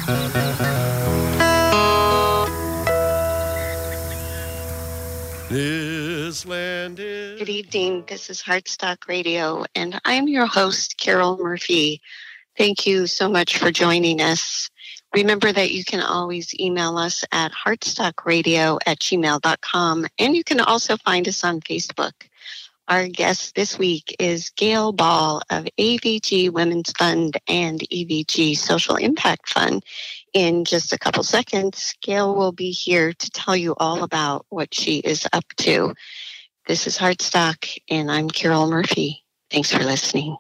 This land is... Good evening. This is Heartstock Radio, and I'm your host, Carol Murphy. Thank you so much for joining us. Remember that you can always email us at heartstockradio@gmail.com, and you can also find us on Facebook. Our guest this week is Gail Ball of AVG Women's Fund and EVG Social Impact Fund. In just a couple seconds, Gail will be here to tell you all about what she is up to. This is Heartstock, and I'm Carol Murphy. Thanks for listening.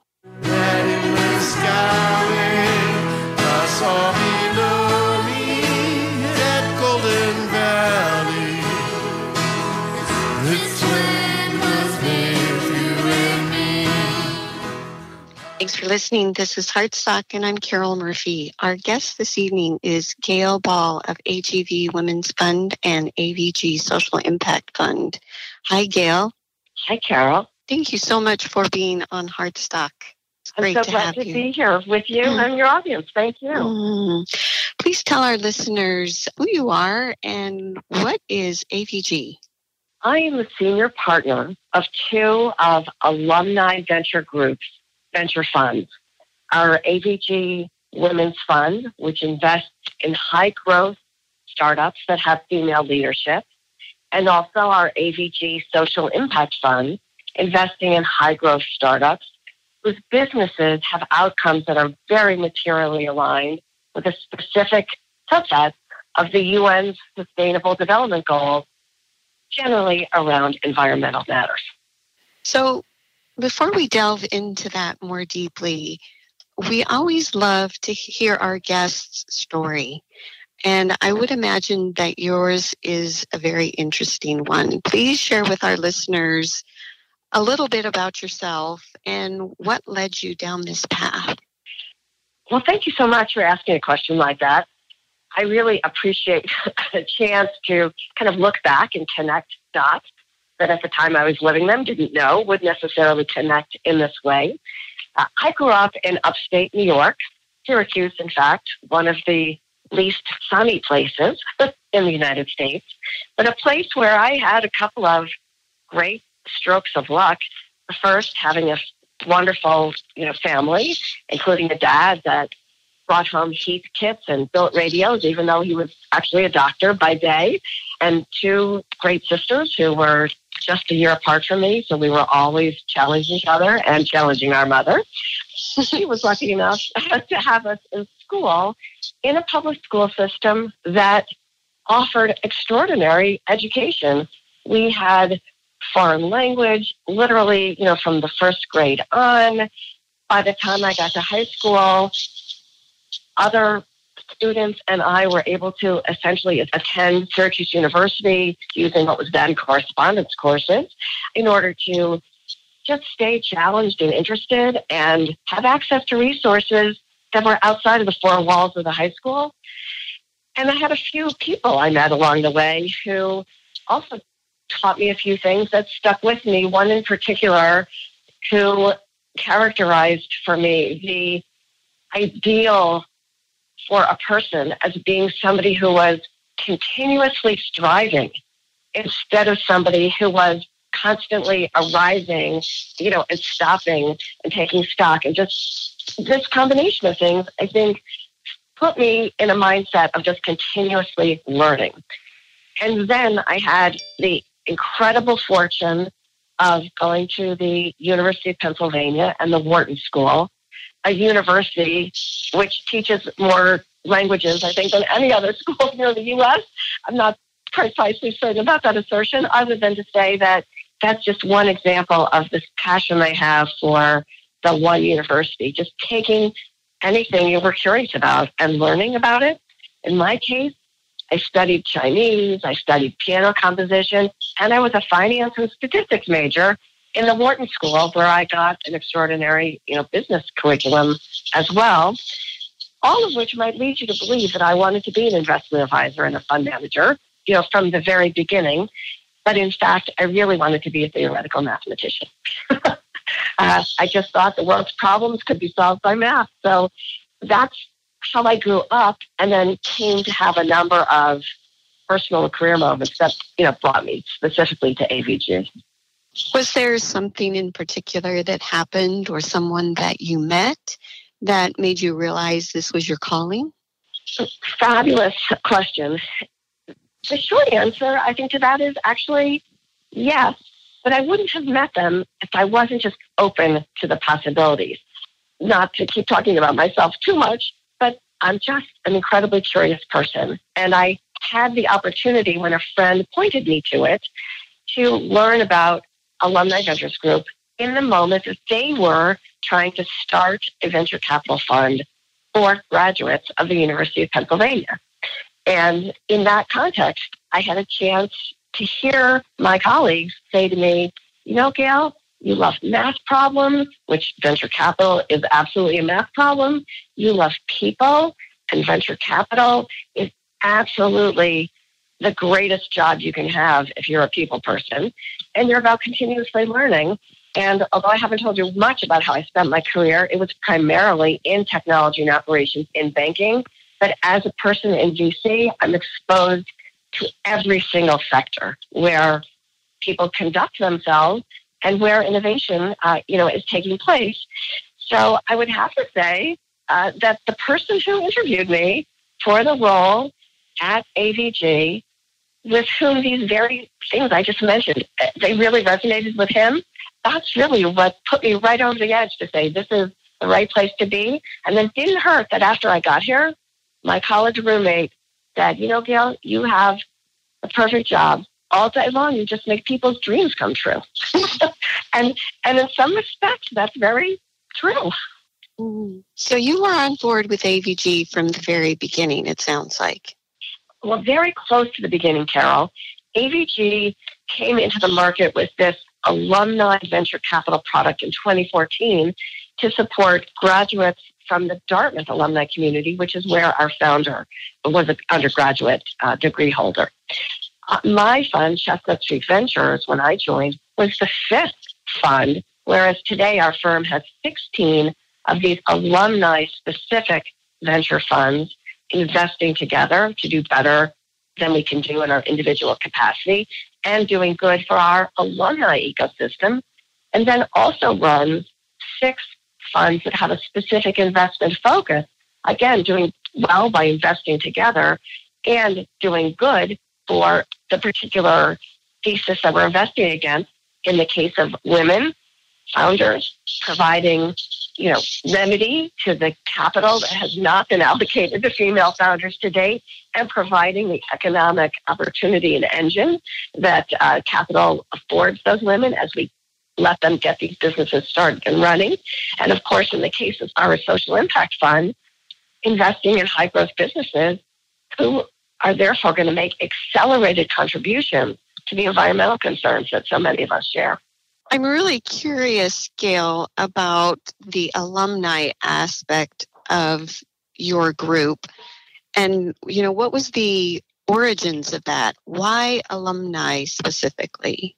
Thanks for listening. This is Heartstock, and I'm Carol Murphy. Our guest this evening is Gail Ball of AGV Women's Fund and AVG Social Impact Fund. Hi, Gail. Hi, Carol. Thank you so much for being on Heartstock. It's great I'm so glad to be here with you and your audience. Thank you. Please tell our listeners who you are and what is AVG. I am the senior partner of two of alumni venture groups, venture funds. Our AVG Women's Fund, which invests in high-growth startups that have female leadership, and also our AVG Social Impact Fund, investing in high-growth startups whose businesses have outcomes that are very materially aligned with a specific subset of the UN's Sustainable Development Goals, generally around environmental matters. So, before we delve into that more deeply, we always love to hear our guest's story. And I would imagine that yours is a very interesting one. Please share with our listeners a little bit about yourself and what led you down this path. Well, thank you so much for asking a question like that. I really appreciate the chance to kind of look back and connect dots that at the time I was living them didn't know would necessarily connect in this way. I grew up in upstate New York, Syracuse, in fact, one of the least sunny places in the United States, but a place where I had a couple of great strokes of luck. The first, having a wonderful, family, including a dad that brought home heat kits and built radios, even though he was actually a doctor by day, and two great sisters who were just a year apart from me, so we were always challenging each other and challenging our mother. She was lucky enough to have us in school in a public school system that offered extraordinary education. We had foreign language, literally, from the first grade on. By the time I got to high school, other students and I were able to essentially attend Syracuse University using what was then correspondence courses in order to just stay challenged and interested and have access to resources that were outside of the four walls of the high school. And I had a few people I met along the way who also taught me a few things that stuck with me. One in particular who characterized for me the ideal for a person as being somebody who was continuously striving instead of somebody who was constantly arriving, and stopping and taking stock. And just this combination of things, I think, put me in a mindset of just continuously learning. And then I had the incredible fortune of going to the University of Pennsylvania and the Wharton School, a university which teaches more languages, I think, than any other school here in the U.S. I'm not precisely certain about that assertion, other than to say that that's just one example of this passion I have for the one university, just taking anything you were curious about and learning about it. In my case, I studied Chinese, I studied piano composition, and I was a finance and statistics major in the Wharton School, where I got an extraordinary, business curriculum as well, all of which might lead you to believe that I wanted to be an investment advisor and a fund manager, from the very beginning. But in fact, I really wanted to be a theoretical mathematician. I just thought the world's problems could be solved by math. So that's how I grew up and then came to have a number of personal and career moments that, brought me specifically to AVG. Was there something in particular that happened or someone that you met that made you realize this was your calling? Fabulous question. The short answer, I think, to that is actually yes, but I wouldn't have met them if I wasn't just open to the possibilities. Not to keep talking about myself too much, but I'm just an incredibly curious person. And I had the opportunity when a friend pointed me to it to learn about Alumni Ventures Group in the moment that they were trying to start a venture capital fund for graduates of the University of Pennsylvania. And in that context, I had a chance to hear my colleagues say to me, Gail, you love math problems, which venture capital is absolutely a math problem. You love people, and venture capital is absolutely the greatest job you can have if you're a people person. And you're about continuously learning. And although I haven't told you much about how I spent my career, it was primarily in technology and operations in banking. But as a person in VC, I'm exposed to every single sector where people conduct themselves and where innovation, is taking place. So I would have to say that the person who interviewed me for the role at AVG, with whom these very things I just mentioned, they really resonated with him. That's really what put me right over the edge to say this is the right place to be. And then it didn't hurt that after I got here, my college roommate said, Gail, you have the perfect job. All day long, you just make people's dreams come true. and in some respects, that's very true. So you were on board with AVG from the very beginning, it sounds like. Well, very close to the beginning, Carol. AVG came into the market with this alumni venture capital product in 2014 to support graduates from the Dartmouth alumni community, which is where our founder was an undergraduate degree holder. My fund, Chestnut Street Ventures, when I joined, was the fifth fund, whereas today our firm has 16 of these alumni-specific venture funds investing together to do better than we can do in our individual capacity and doing good for our alumni ecosystem, and then also runs 6 funds that have a specific investment focus, again, doing well by investing together and doing good for the particular thesis that we're investing against. In the case of women founders, providing, remedy to the capital that has not been allocated to female founders to date, and providing the economic opportunity and engine that capital affords those women as we let them get these businesses started and running. And of course, in the case of our social impact fund, investing in high growth businesses who are therefore going to make accelerated contributions to the environmental concerns that so many of us share. I'm really curious, Gail, about the alumni aspect of your group. And, what was the origins of that? Why alumni specifically?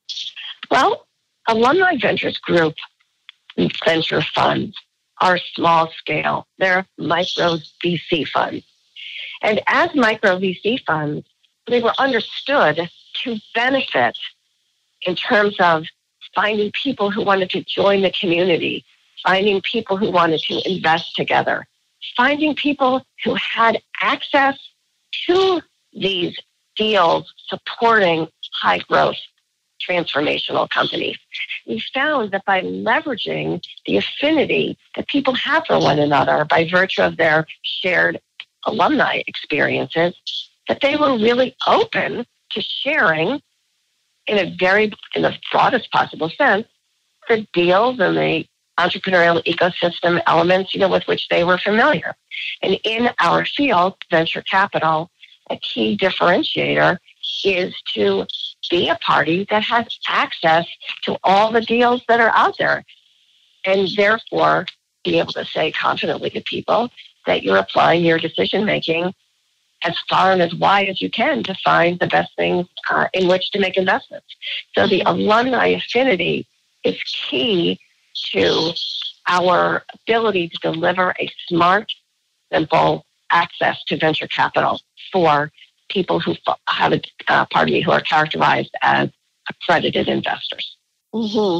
Well, Alumni Ventures Group venture funds are small scale. They're micro VC funds. And as micro VC funds, they were understood to benefit in terms of finding people who wanted to join the community, finding people who wanted to invest together, finding people who had access to these deals supporting high growth transformational companies. We found that by leveraging the affinity that people have for one another by virtue of their shared alumni experiences, that they were really open to sharing in the broadest possible sense, the deals and the entrepreneurial ecosystem elements, with which they were familiar. And in our field, venture capital, a key differentiator is to be a party that has access to all the deals that are out there, and therefore be able to say confidently to people that you're applying your decision-making as far and as wide as you can to find the best things in which to make investments. So the alumni affinity is key to our ability to deliver a smart simple access to venture capital for people who have who are characterized as accredited investors. Mm-hmm.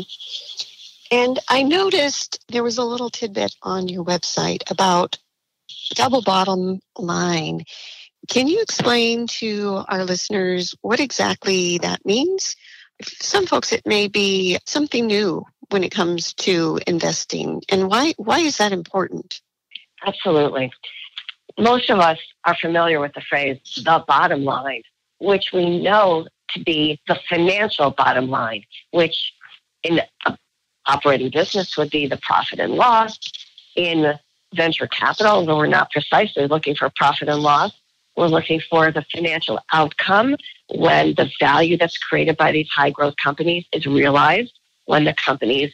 And I noticed there was a little tidbit on your website about double bottom line. Can you explain to our listeners what exactly that means? For some folks, it may be something new when it comes to investing. And why is that important? Absolutely. Most of us are familiar with the phrase, the bottom line, which we know to be the financial bottom line, which in operating business would be the profit and loss. In venture capital, though we're not precisely looking for profit and loss, we're looking for the financial outcome when the value that's created by these high growth companies is realized, when the companies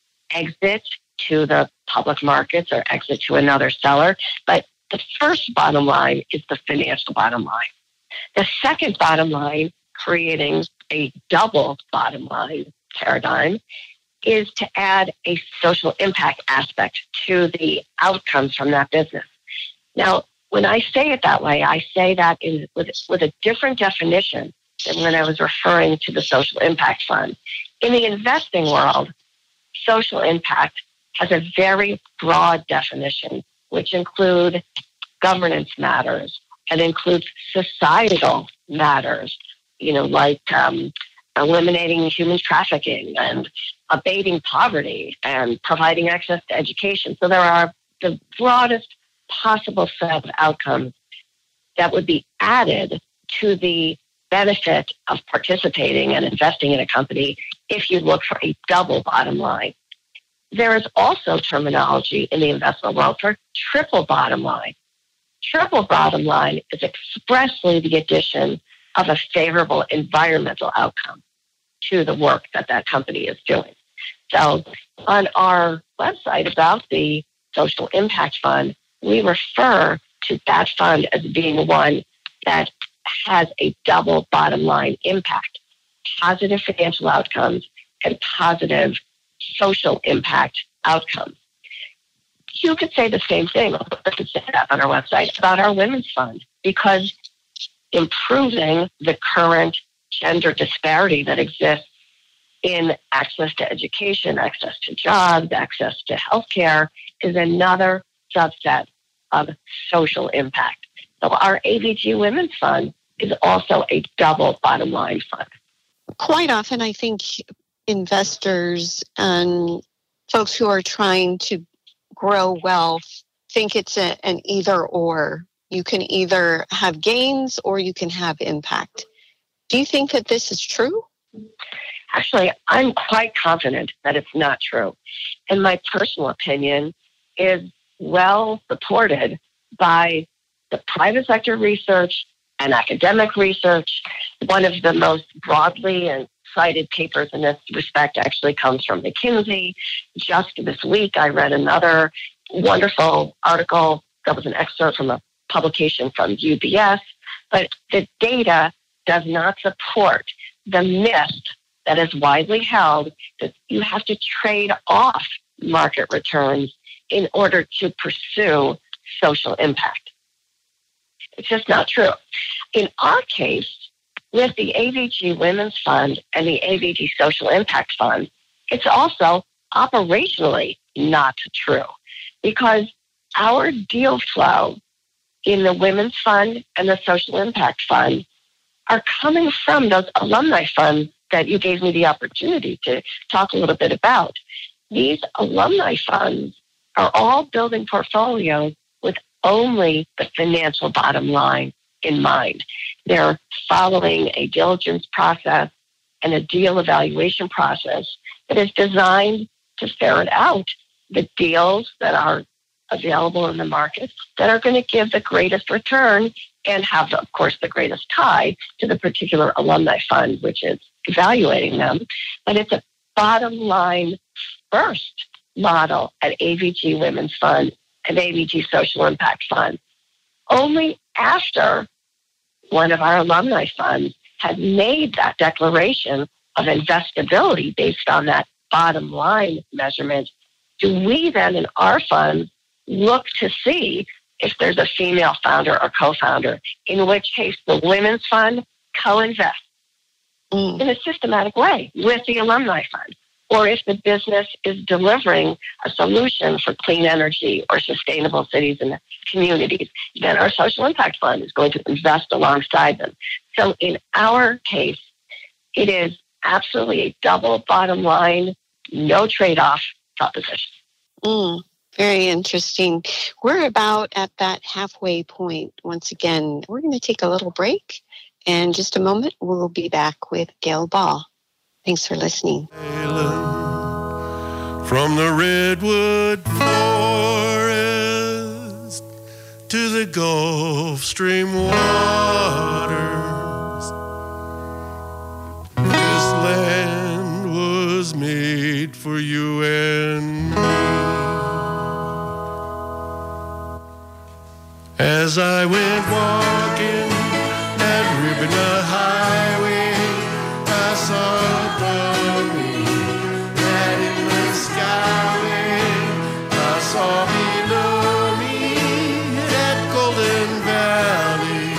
exit to the public markets or exit to another seller. But the first bottom line is the financial bottom line. The second bottom line, creating a double bottom line paradigm, is to add a social impact aspect to the outcomes from that business. Now, when I say it that way, I say that with a different definition than when I was referring to the social impact fund. In the investing world, social impact has a very broad definition, which include governance matters and includes societal matters, like eliminating human trafficking and abating poverty and providing access to education. So there are the broadest possible set of outcomes that would be added to the benefit of participating and investing in a company if you look for a double bottom line. There is also terminology in the investment world for triple bottom line. Triple bottom line is expressly the addition of a favorable environmental outcome to the work that company is doing. So on our website about the Social Impact Fund, we refer to that fund as being one that has a double bottom line impact, positive financial outcomes and positive social impact outcomes. You could say the same thing, I could say that on our website, about our women's fund, because improving the current gender disparity that exists in access to education, access to jobs, access to healthcare is another subset of social impact. So our AVG Women's Fund is also a double bottom line fund. Quite often, I think investors and folks who are trying to grow wealth think it's an either or. You can either have gains or you can have impact. Do you think that this is true? Actually, I'm quite confident that it's not true. And my personal opinion is well supported by the private sector research and academic research. One of the most broadly and cited papers in this respect actually comes from McKinsey. Just this week, I read another wonderful article that was an excerpt from a publication from UBS, but the data does not support the myth that is widely held that you have to trade off market returns in order to pursue social impact. It's just not true. In our case, with the AVG Women's Fund and the AVG Social Impact Fund, it's also operationally not true because our deal flow in the Women's Fund and the Social Impact Fund are coming from those alumni funds that you gave me the opportunity to talk a little bit about. These alumni funds are all building portfolios with only the financial bottom line in mind. They're following a diligence process and a deal evaluation process that is designed to ferret out the deals that are available in the market that are going to give the greatest return and have, of course, the greatest tie to the particular alumni fund, which is evaluating them. But it's a bottom line first model at AVG Women's Fund and AVG Social Impact Fund. Only after one of our alumni funds had made that declaration of investability based on that bottom line measurement, do we then in our fund look to see if there's a female founder or co-founder, in which case the women's fund co-invests in a systematic way with the alumni fund. Or if the business is delivering a solution for clean energy or sustainable cities and communities, then our social impact fund is going to invest alongside them. So in our case, it is absolutely a double bottom line, no trade-off proposition. Very interesting. We're about at that halfway point. Once again, we're going to take a little break. And in just a moment, we'll be back with Gail Ball. Thanks for listening. From the redwood forest to the Gulf Stream waters, this land was made for you and me. As I went walking that Ribbon Highway, I saw above me that in the skyway, I saw below me that Golden Valley.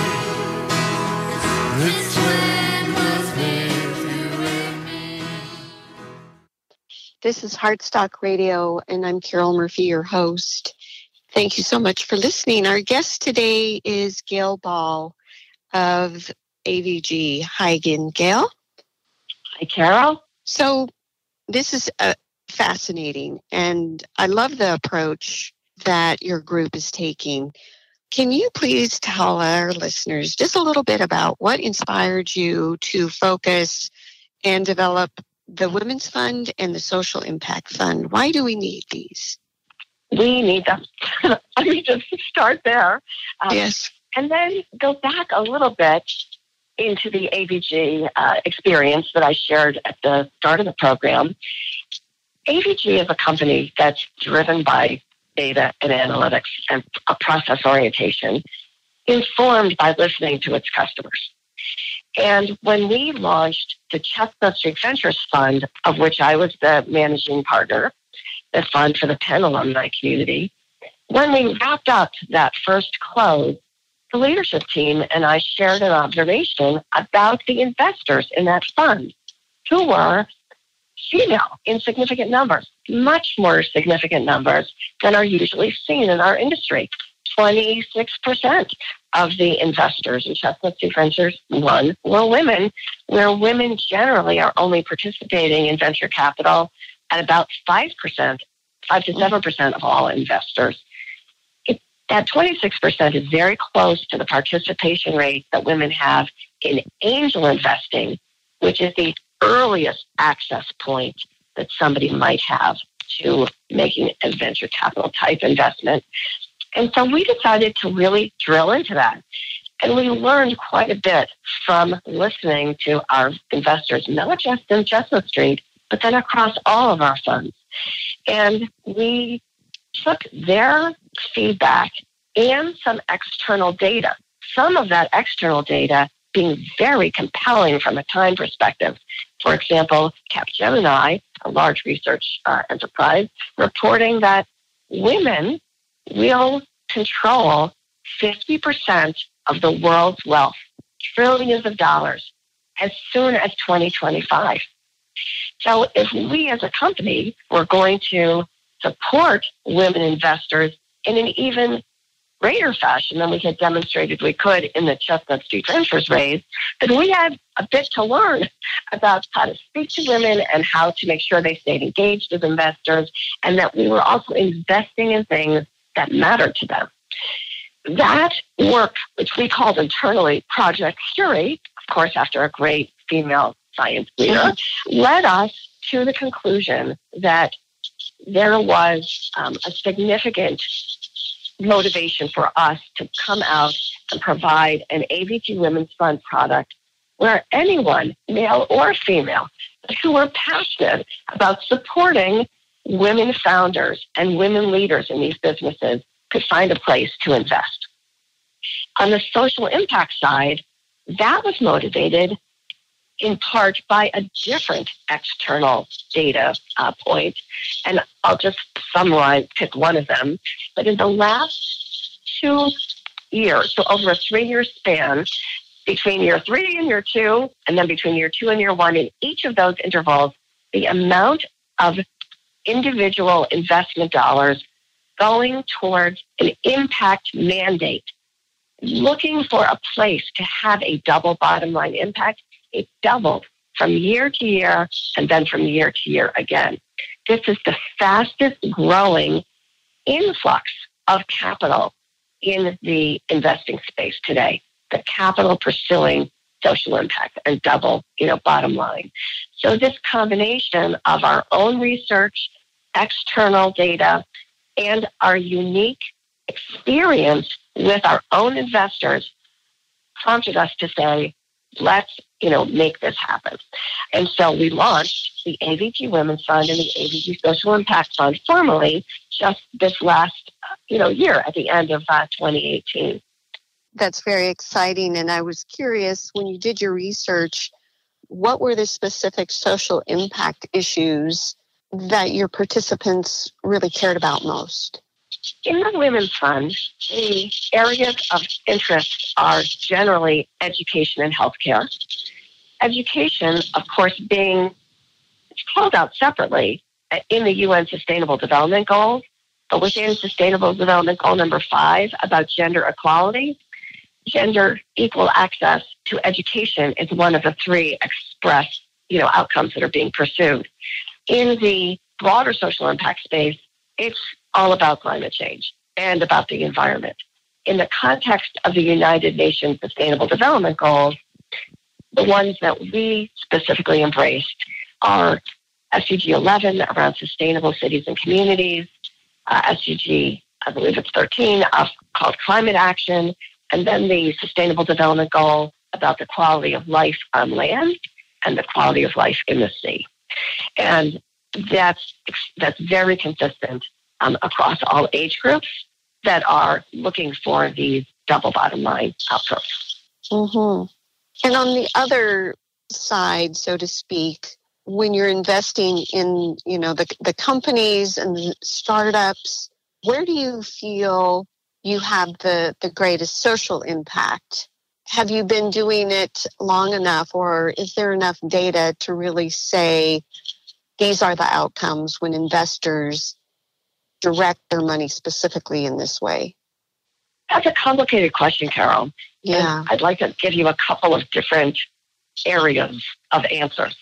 This land was made for you and me. This is Heartstock Radio, and I'm Carol Murphy, your host. Thank you so much for listening. Our guest today is Gail Ball of AVG. Hi again, Gail. Hi, Carol. So this is fascinating, and I love the approach that your group is taking. Can you please tell our listeners just a little bit about what inspired you to focus and develop the Women's Fund and the Social Impact Fund? Why do we need these? We need them. I mean, just start there. Yes. And then go back a little bit into the AVG experience that I shared at the start of the program. AVG is a company that's driven by data and analytics and a process orientation, informed by listening to its customers. And when we launched the Chestnut Street Ventures Fund, of which I was the managing partner, the fund for the Penn alumni community, when we wrapped up that first close, the leadership team and I shared an observation about the investors in that fund, who were female in significant numbers, much more significant numbers than are usually seen in our industry. 26% of the investors in Chestnut Street Ventures were women, where women generally are only participating in venture capital at about 5%, 5 to 7% of all investors. That 26% is very close to the participation rate that women have in angel investing, which is the earliest access point that somebody might have to making a venture capital type investment. And so we decided to really drill into that. And we learned quite a bit from listening to our investors, not just in Chestnut Street, but then across all of our funds. And we took their feedback and some external data, some of that external data being very compelling from a time perspective. For example, Capgemini, a large research enterprise, reporting that women will control 50% of the world's wealth, trillions of dollars, as soon as 2025. So if we as a company were going to support women investors in an even greater fashion than we had demonstrated we could in the Chestnut Street Ventures raise, then we had a bit to learn about how to speak to women and how to make sure they stayed engaged as investors, and that we were also investing in things that mattered to them. That work, which we called internally Project Curate, of course, after a great female science leader, led us to the conclusion that there was a significant motivation for us to come out and provide an AVG Women's Fund product where anyone, male or female, who were passionate about supporting women founders and women leaders in these businesses could find a place to invest. On the social impact side, that was motivated in part by a different external data point. And I'll just summarize, pick one of them. But in the last 2 years, so over a 3-year span, between year 3 and year 2, and then between year 2 and year 1, in each of those intervals, the amount of individual investment dollars going towards an impact mandate, looking for a place to have a double bottom line impact, it doubled from year to year and then from year to year again. This is the fastest growing influx of capital in the investing space today, the capital pursuing social impact and double, bottom line. So this combination of our own research, external data, and our unique experience with our own investors prompted us to say, let's, make this happen. And so we launched the AVG Women's Fund and the AVG Social Impact Fund formally just this last, year at the end of 2018. That's very exciting. And I was curious, when you did your research, what were the specific social impact issues that your participants really cared about most? In the Women's Fund, the areas of interest are generally education and healthcare. Education, of course, being called out separately in the UN Sustainable Development Goals, but within Sustainable Development Goal number 5 about gender equality, gender equal access to education is one of the 3 express, outcomes that are being pursued. In the broader social impact space, it's all about climate change and about the environment. In the context of the United Nations Sustainable Development Goals, the ones that we specifically embraced are SDG 11 around sustainable cities and communities, SDG, I believe it's 13, called climate action, and then the Sustainable Development Goal about the quality of life on land and the quality of life in the sea. And that's very consistent across all age groups that are looking for these double bottom line outcomes. Mm-hmm. And on the other side, so to speak, when you're investing in, the companies and the startups, where do you feel you have the greatest social impact? Have you been doing it long enough, or is there enough data to really say these are the outcomes when investors direct their money specifically in this way? That's a complicated question, Carol. Yeah. And I'd like to give you a couple of different areas of answers.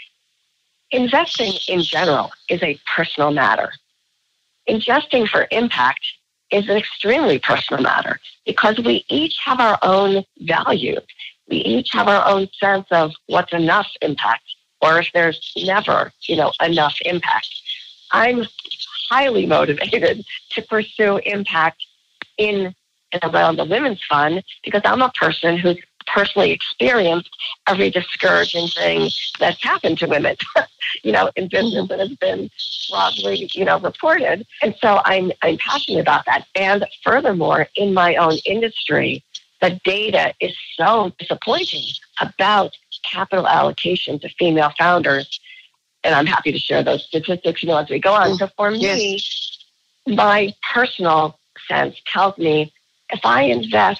Investing in general is a personal matter. Investing for impact is an extremely personal matter because we each have our own value. We each have our own sense of what's enough impact or if there's never, enough impact. I'm highly motivated to pursue impact in and around the Women's Fund because I'm a person who's personally experienced every discouraging thing that's happened to women, in business that has been broadly, reported. And so I'm passionate about that. And furthermore, in my own industry, the data is so disappointing about capital allocation to female founders. And I'm happy to share those statistics, as we go on. So for me, my personal sense tells me if I invest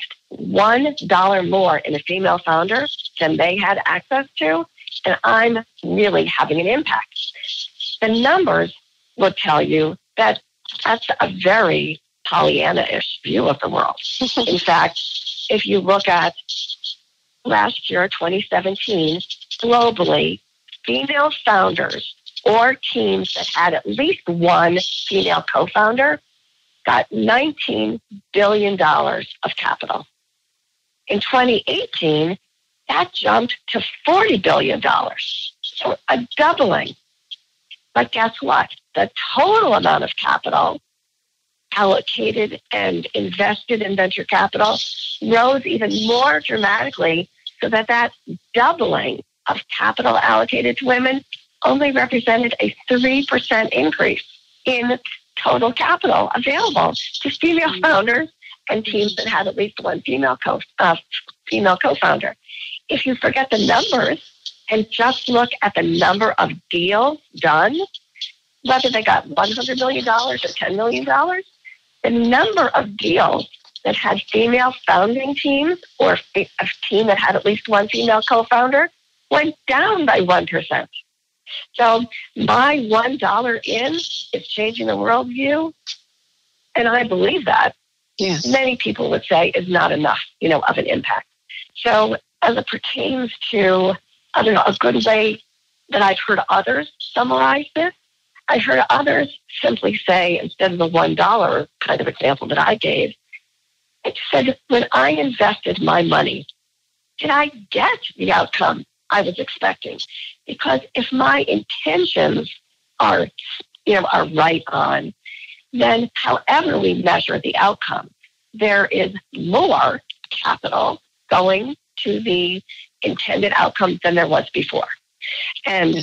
$1 more in a female founder than they had access to, and I'm really having an impact. The numbers will tell you that that's a very Pollyanna-ish view of the world. In fact, if you look at last year, 2017, globally, female founders or teams that had at least one female co-founder got $19 billion of capital. In 2018, that jumped to $40 billion. So a doubling. But guess what? The total amount of capital allocated and invested in venture capital rose even more dramatically so that doubling of capital allocated to women only represented a 3% increase in total capital available to female founders and teams that had at least one female co-founder. If you forget the numbers and just look at the number of deals done, whether they got $100 million or $10 million, the number of deals that had female founding teams or a team that had at least one female co-founder went down by 1%. So my $1 in is changing the worldview, and I believe that. Yes. Many people would say is not enough, of an impact. So as it pertains to, a good way that I've heard others summarize this, I heard others simply say, instead of the $1 kind of example that I gave, I said, when I invested my money, did I get the outcome I was expecting? Because if my intentions are right on, then however we measure the outcome, there is more capital going to the intended outcome than there was before. And,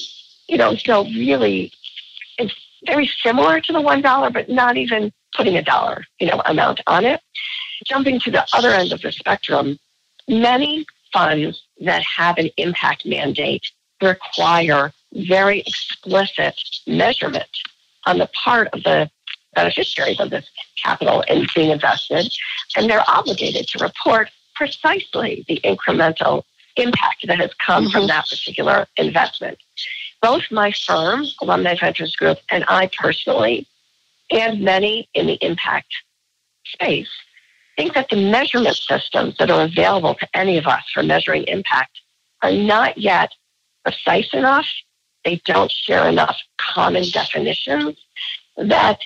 so really, it's very similar to the $1, but not even putting a dollar, amount on it. Jumping to the other end of the spectrum, many funds that have an impact mandate require very explicit measurement on the part of the beneficiaries of this capital and being invested, and they're obligated to report precisely the incremental impact that has come from that particular investment. Both my firm, Alumni Ventures Group, and I personally, and many in the impact space, think that the measurement systems that are available to any of us for measuring impact are not yet precise enough. They don't share enough common definitions that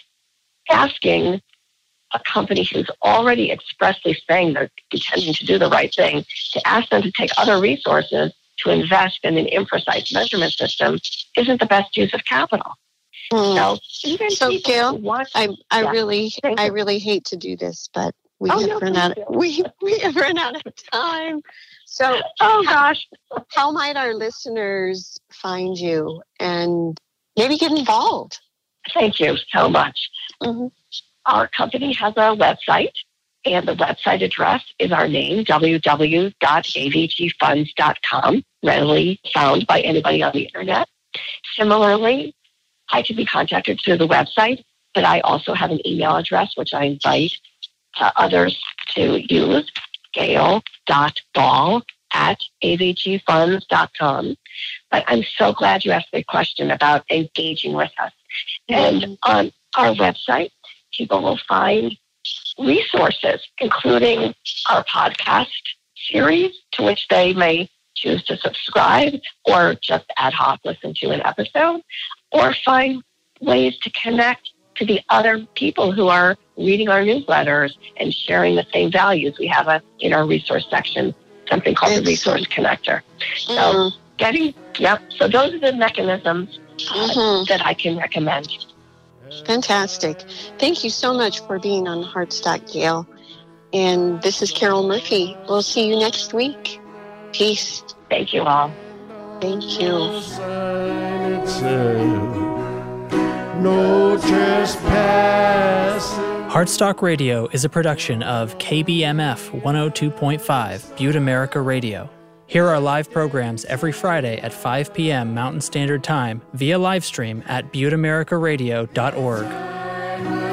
asking a company who's already expressly saying they're intending to do the right thing, to ask them to take other resources to invest in an imprecise measurement system isn't the best use of capital. So Gail, I really hate to do this, but we have run out of time. So, how might our listeners find you and maybe get involved? Thank you so much. Our company has a website, and the website address is our name, www.avgfunds.com, readily found by anybody on the internet. Similarly, I can be contacted through the website, but I also have an email address, which I invite others to use, gail.ball@avgfunds.com. But I'm so glad you asked the question about engaging with us. And on our website, people will find resources, including our podcast series, to which they may choose to subscribe or just ad hoc listen to an episode, or find ways to connect to the other people who are reading our newsletters and sharing the same values. We have in our resource section, something called the Resource Connector. So so those are the mechanisms that I can recommend. Fantastic. Thank you so much for being on Heartstock, Gail. And this is Carol Murphy. We'll see you next week. Peace. Thank you all. Thank you. No trespassing. Heartstock Radio is a production of KBMF 102.5 Butte America Radio. Hear our live programs every Friday at 5 p.m. Mountain Standard Time via livestream at butteamericaradio.org.